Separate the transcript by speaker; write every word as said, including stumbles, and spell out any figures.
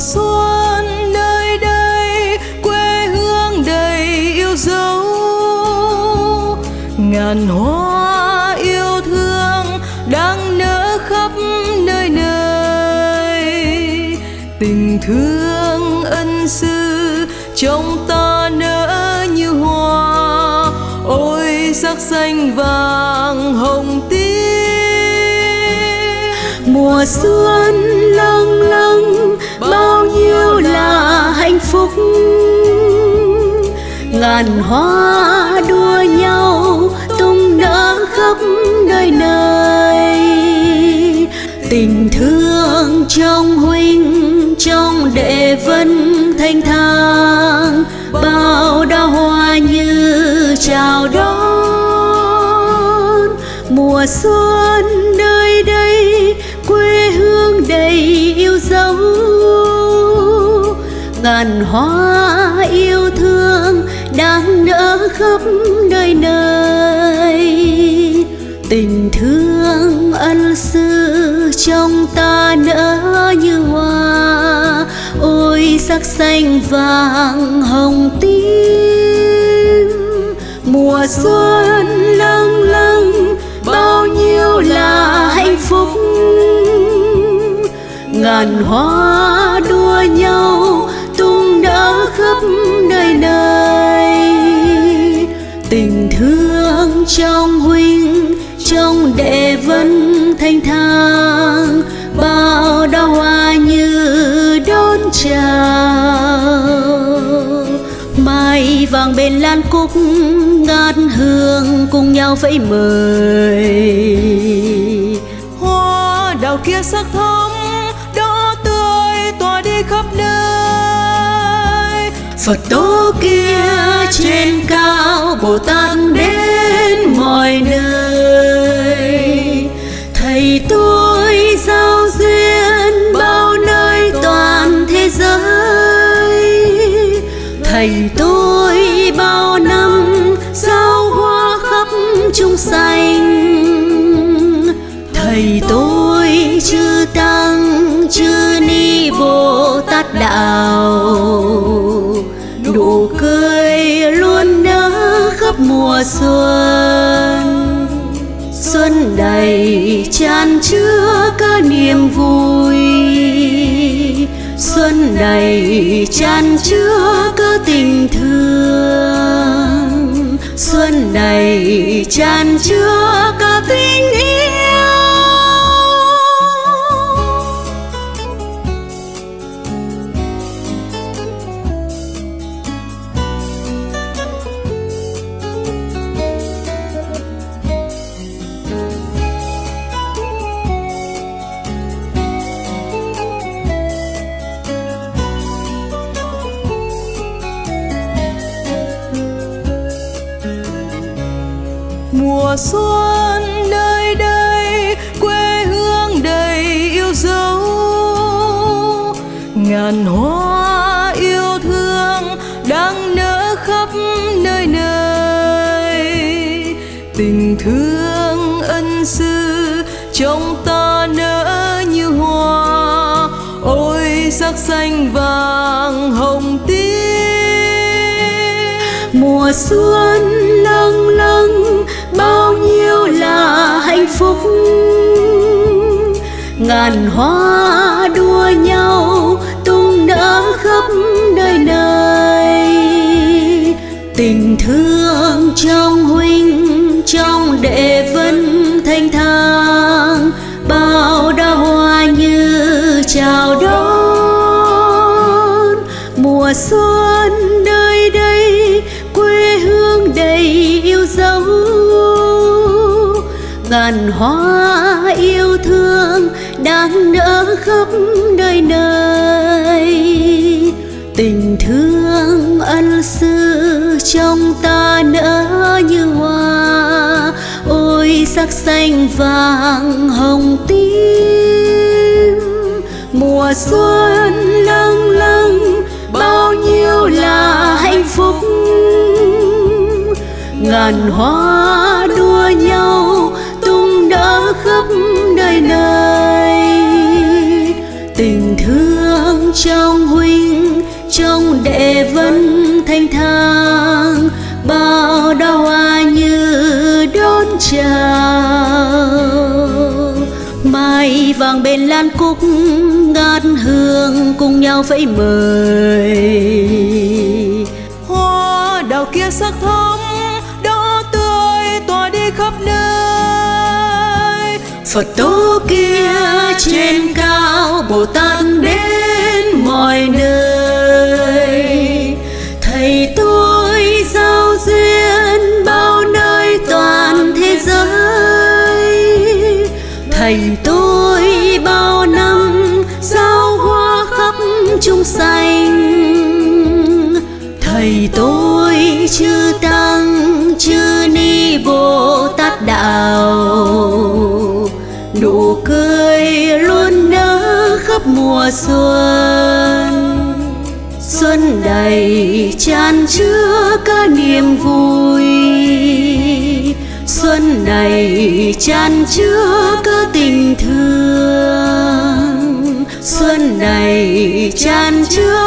Speaker 1: xuân nơi đây, quê hương đầy yêu dấu, ngàn hoa yêu thương đang nở khắp nơi nơi. Tình thương ân sư trong ta nở như hoa, ôi sắc xanh vàng hồng tím.
Speaker 2: Mùa xuân lâng lâng bao nhiêu là hạnh phúc, ngàn hoa đua nhau tung nở khắp nơi nơi. Tình thương trong huynh trong đệ vân thanh thang, bao đóa hoa như chào đón. Mùa xuân nơi đây, quê hương đầy yêu dấu, ngàn hoa yêu thương đang nở khắp nơi nơi. Tình thương ân sư trong ta nở như hoa, ôi sắc xanh vàng hồng tím. Mùa xuân lâng lâng bao nhiêu là hạnh phúc, ngàn hoa đua nhau tung nở khắp nơi nơi. Tình thương trong huynh trong đệ vân thanh thang, bao đóa hoa như đón chào. Mai vàng bên lan cúc ngát hương cùng nhau vẫy mời.
Speaker 1: Hoa đào kia sắc thắm đỏ tươi tỏa đi khắp nơi.
Speaker 2: Phật tổ kia trên cao, Bồ Tát đến mọi nơi. Thầy tôi giao duyên bao nơi toàn thế giới. Thầy tôi bao năm giao hoa khắp chúng sanh. Thầy tôi chư tăng chư ni Bồ Tát đạo, nụ cười luôn nở khắp mùa xuân. Xuân đầy tràn chứa cả niềm vui, xuân đầy tràn chứa cả tình thương, xuân đầy tràn chứa cả tình yêu.
Speaker 1: Mùa xuân nơi đây, quê hương đầy yêu dấu, ngàn hoa yêu thương đang nở khắp nơi nơi. Tình thương ân sư trong ta nở như hoa, ôi sắc xanh vàng hồng tím.
Speaker 2: Mùa xuân lâng lâng bao nhiêu là hạnh phúc, ngàn hoa đua nhau tung nở khắp nơi nơi. Tình thương trong huynh trong đệ vân thanh thang, bao đóa hoa như chào đón. Mùa xuân nơi đây, quê hương đầy yêu dấu, ngàn hoa yêu thương đang nở khắp nơi nơi. Tình thương ân sư trong ta nở như hoa, ôi sắc xanh vàng hồng tím. Mùa xuân lâng lâng bao nhiêu là hạnh phúc, ngàn hoa đua nhau tung nở khắp nơi nơi. Tình thương trong huynh trong đệ vẫn thanh thang, bao đóa hoa như đón chào. Mai vàng bên lan cúc ngát hương cùng nhau vẫy mời.
Speaker 1: Hoa đào kia sắc thắm đỏ tươi tỏa đi khắp nơi.
Speaker 2: Phật tổ kia trên cao, Bồ Tát đến mọi nơi. Thầy tôi giao duyên bao nơi toàn thế giới. Thầy tôi bao năm giao hoa khắp chúng sanh. Thầy tôi chư tăng chư ni Bồ Tát đạo, nụ cười luôn nở khắp mùa xuân. Xuân đầy tràn chứa cả niềm vui, xuân này tràn chứa cả tình thương, xuân này tràn chứa